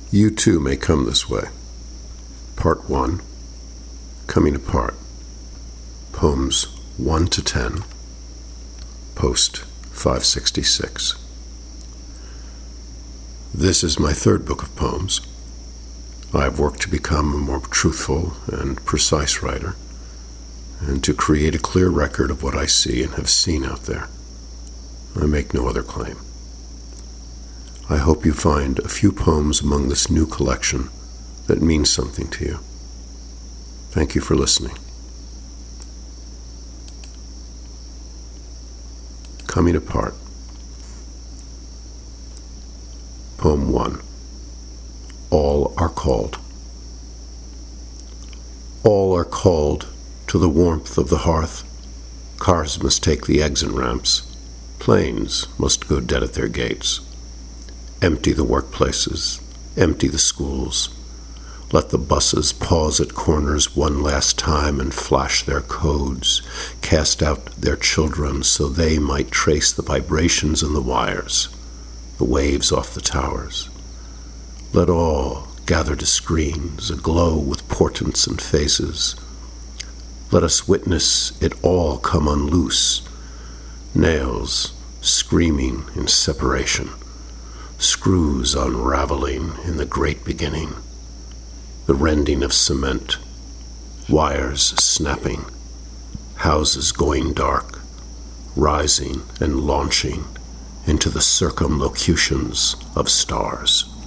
You too may come this way. Part 1, Coming Apart. Poems 1 to 10, Post 566. This is my third book of poems. I have worked to become a more truthful and precise writer, and to create a clear record of what I see and have seen out there. I make no other claim. I hope you find a few poems among this new collection that mean something to you. Thank you for listening. Coming Apart. Poem 1. All are called. All are called to the warmth of the hearth. Cars must take the exit ramps. Planes must go dead at their gates. Empty the workplaces. Empty the schools. Let the buses pause at corners one last time and flash their codes. Cast out their children so they might trace the vibrations in the wires, the waves off the towers. Let all gather to screens aglow with portents and faces. Let us witness it all come unloose. Nails screaming in separation. Screws unraveling in the great beginning. The rending of cement. Wires snapping. Houses going dark. Rising and launching into the circumlocutions of stars.